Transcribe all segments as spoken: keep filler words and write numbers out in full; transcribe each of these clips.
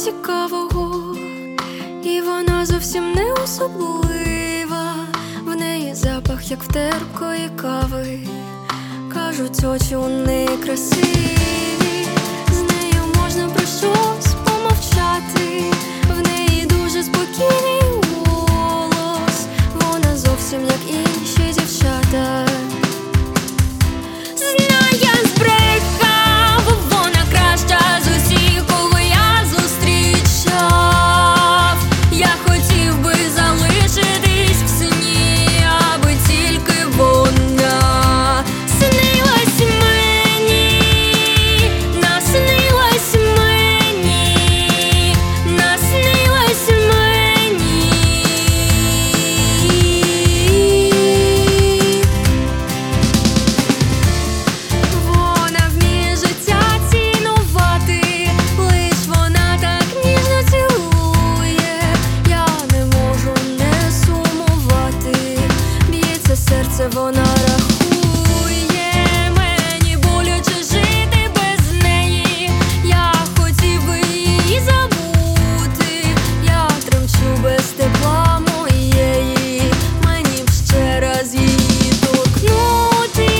цікавого, і вона зовсім не особлива. В неї запах, як в терпкої кави. Кажуть, очі у неї красиві, з нею можна про щось помовчати. В неї дуже спокійний голос, вона зовсім як інші дівчата. Знає, збрехав, вона краща з усіх, кого я зустрічав. Я хотів би залишитись в сні, аби тільки вона снилась мені, наснилась мені, наснилась мені. Вона вміє життя цінувати, лиш вона так ніжно цілує. Я не можу не сумувати, б'ється серце, вона рахує. Мені боляче жити без неї, я хотів би її забути. Я тремчу без тепла моєї, мені б ще раз її торкнутись.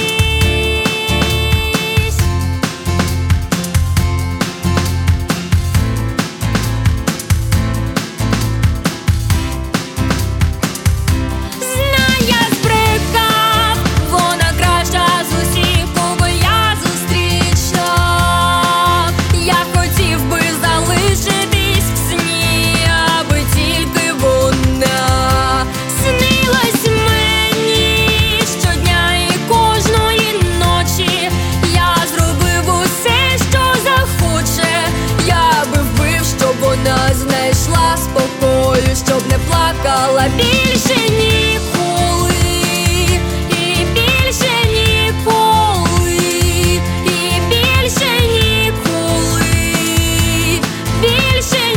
Знає, збрехав, вона краща з усіх, кого я зустрічав. Я хотів би залишитись в сні, аби тільки вона снилась мені щодня і кожної ночі. Я зробив усе, що захоче. Я би вбив, щоб вона знайшла спокою, щоб не плакала більше ніколи, і більше ніколи, і більше ніколи, більше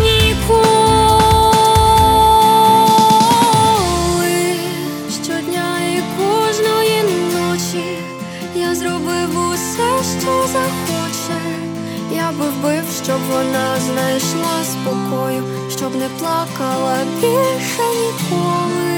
ніколи. Щодня і кожної ночі я зробив усе, що захоче. Я би вбив, щоб вона знайшла спокою, щоб не плакала більше ніколи.